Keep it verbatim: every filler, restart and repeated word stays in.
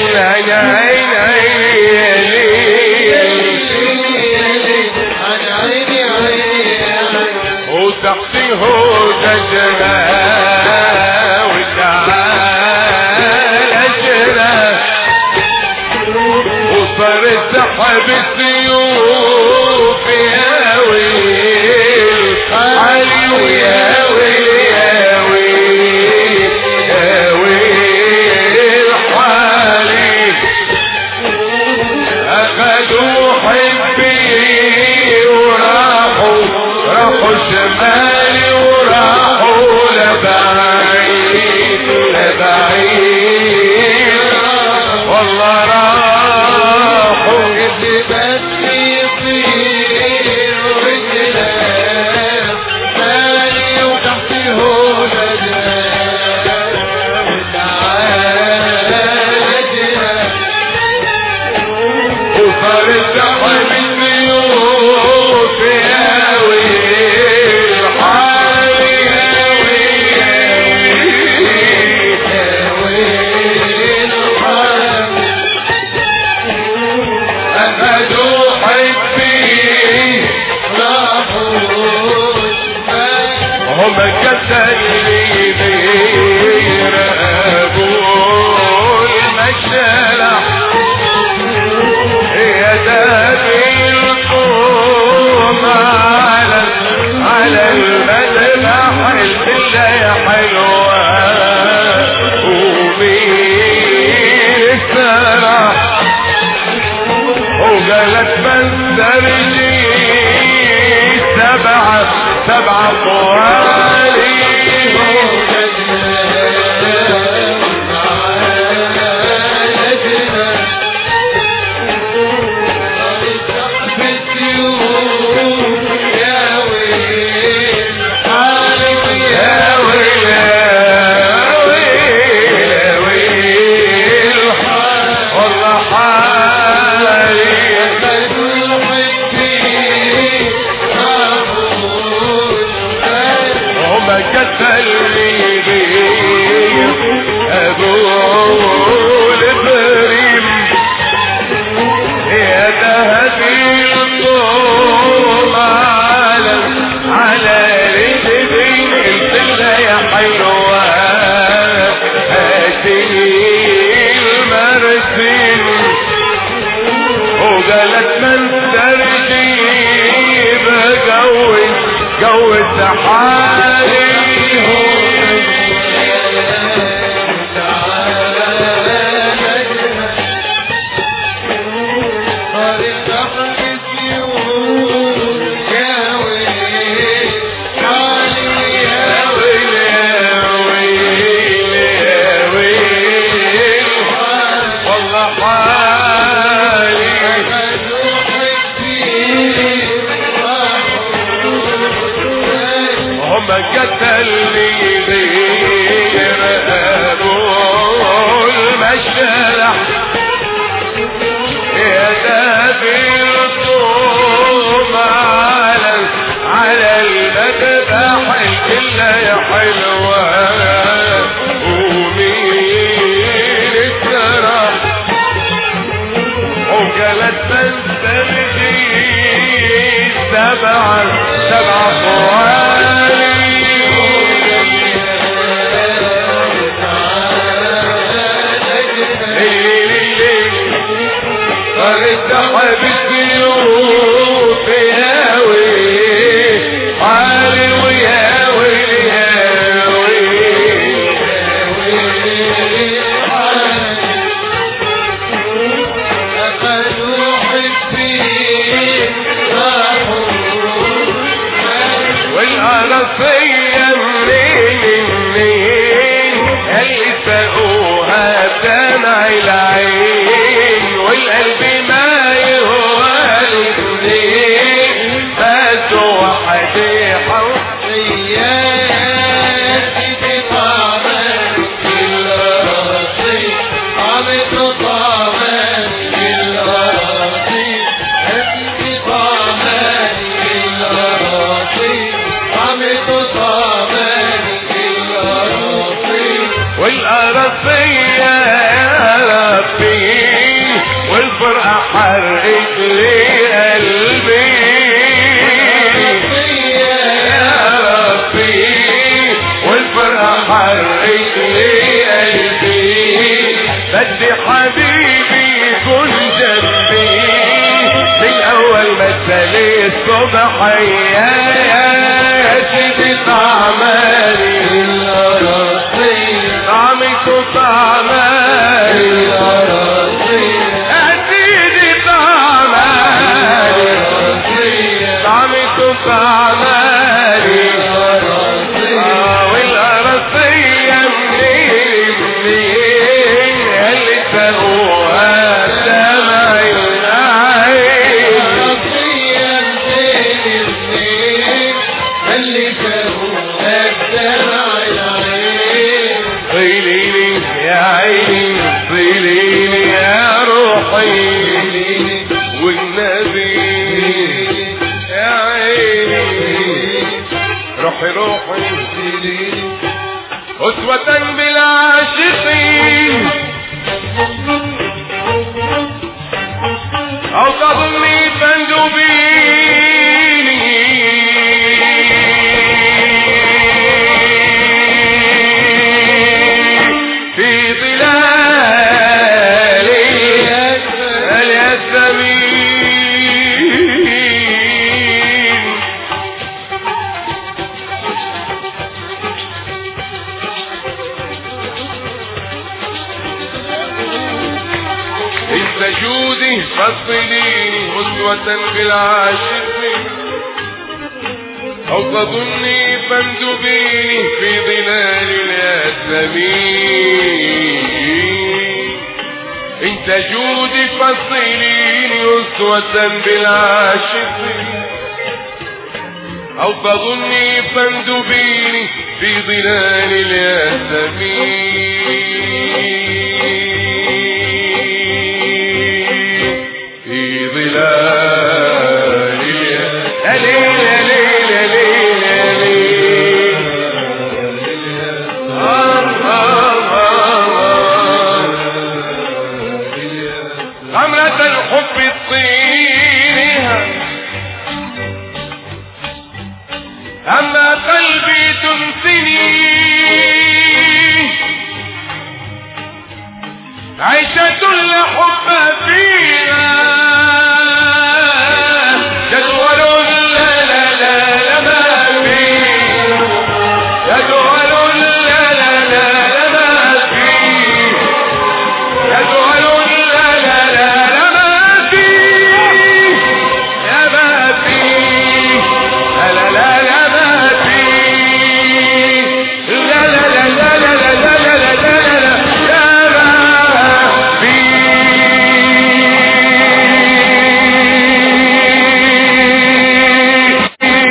وتحتي هدى جمال وتعالى جرى وصار سحب السيوف يا ويل علي ويا ويل يا ويل يا ويل حالي أخذوا حبي وراحوا راحوا شمالي وراحوا لبعيد لبعيد والله راحوا اللي بدي يطير وجلال مالي وتحتي هدى تعالى جلال وصار السحب السيوف يا ويل حالي يا ويل يا ويل حالي أخذوا حبي راحوا هم كسرني بيرقبوا المشرح يا دابي القوم على على المذبح البلة يا حلوة ومين السرح وقالت بنسرجي سبعة سبعة طوالي حرقت لي قلبي يا ربي والفرحة حرقت لي قلبي بدي حبيبي يكون جنبي من اول ما تسالي الصبح يا سيدي طعماني طعمته طعماني يا سيدي طعماني طعمته طعماني والقرصية منين منين اللي سقوها دمع العين القرصية منين منين اللي سقوها دمع العين طيليني يا عيني طيليني يا روحي والنبي يا عيني روحي روحي أسوة بالعاشقين أو تظني تندبيني في ظلال الياسمين انت جودي فصليني أسوة بالعاشقين أو تظني فاندبيني في ظلال الياسمين انت جودي فصليني أسوة بالعاشقين أو تظني فاندبيني في ظلال الياسمين في ظلال الياسمين غمرة الحب الطينها أما قلبي تنسني عيشة لا حب فيها